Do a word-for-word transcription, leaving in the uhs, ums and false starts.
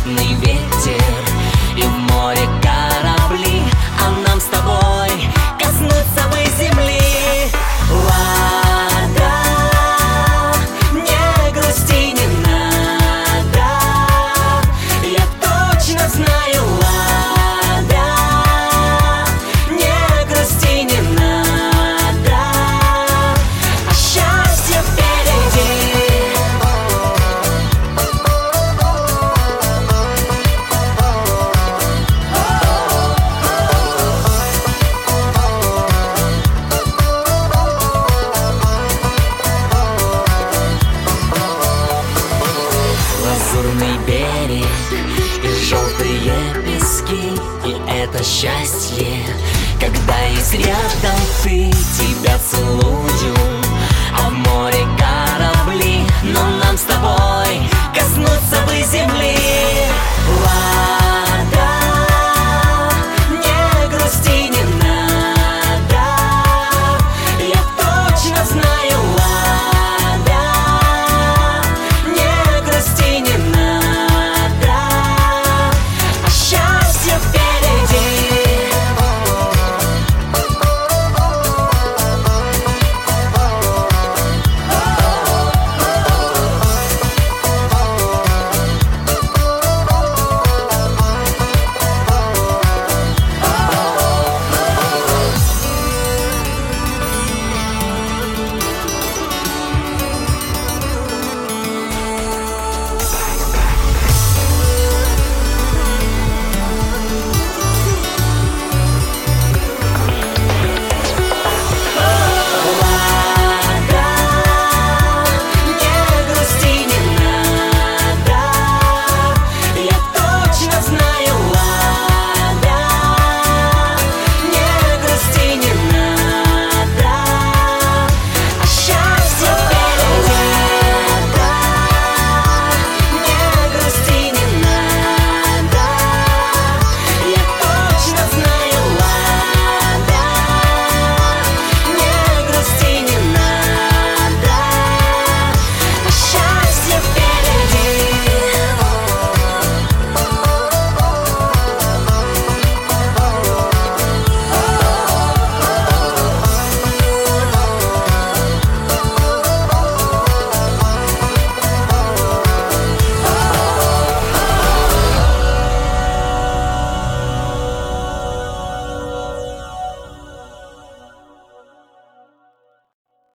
холодный ветер и в море корабли, а нам с тобой коснуться бы земли. Вода, не грусти, не надо, я точно знаю, вода, не грусти, не надо, а счастье впереди. Лазурный берег и желтые пески, и это счастье, когда есть рядом ты. Тебя целую, а в море корабли, но нам с тобой коснуться